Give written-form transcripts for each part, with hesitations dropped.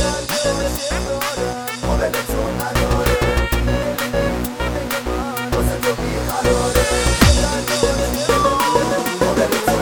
قابل تو نداره واسه تو بیقراره قابل تو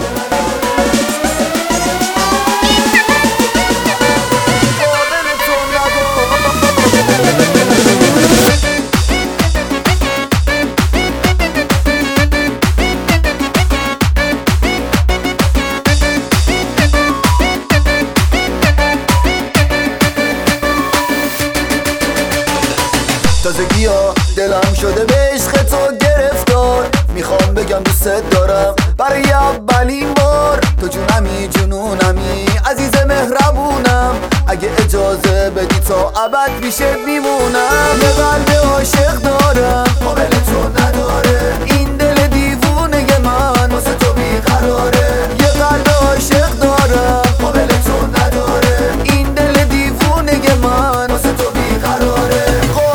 تازگی ها دلم شده به عشق تو گرفتار، میخوام بگم دوست دارم برای اولین بار. تو جونمی جنونمی عزیز مهربونم، اگه اجازه بدی تا ابد میشه میمونم. یه قلب عاشق دارم قابل تو نداره، این دل دیوونه من واسه تو بیقراره. یه قلب عاشق دارم قابل تو نداره، این دل دیوونه من واسه تو بیقراره.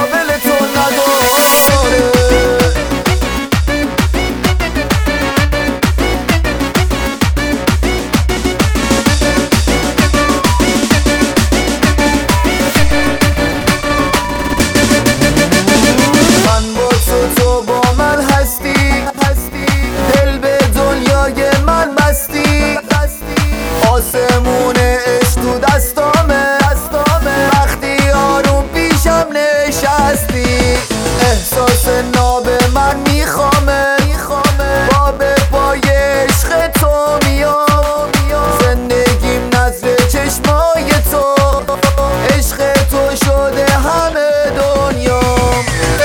آسمون عشق تو دستامه، وقتی آروم پیشم نشستی. احساس ناب من میخوامه، با به پای عشق تو میام. زندگیم نظر چشمای تو، عشق تو شده همه دنیام.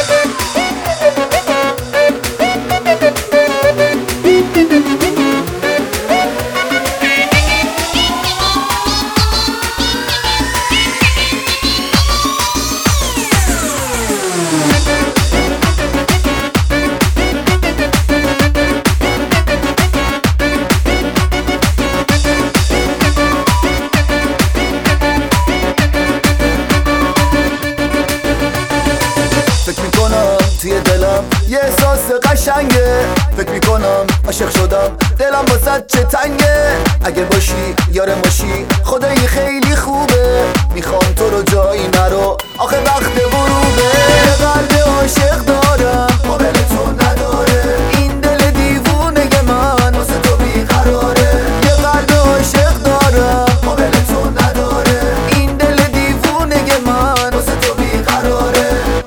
فکر میکنم توی دلم یه احساس قشنگه، فکر میکنم عاشق شدم دلم واسه چه تنگه. اگه باشی یارم باشی خدایی خیلی خوبه، میخوام تو رو جایی نرو آخه وقت غروبه. یه قلب عاشق دارم قابل تو نداره، این دل دیوونه من واسه تو بیقراره. یه قلب عاشق دارم قابل تو نداره، این دل دیوونه من واسه تو بیقراره.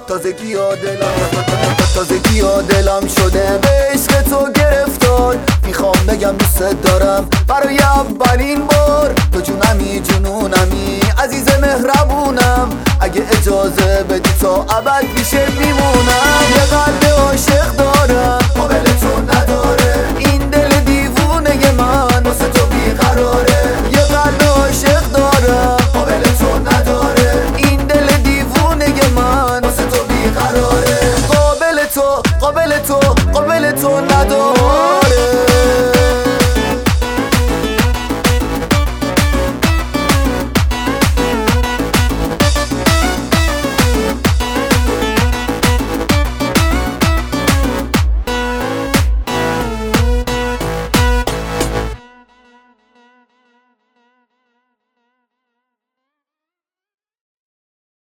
تازگی ها دلم شده به عشق تو گرفتار، میخوام بگم دوست دارم برای اولین بار. تو جونمی جنونمی عزیز مهربونم، اگه اجازه بدی تا ابد میشه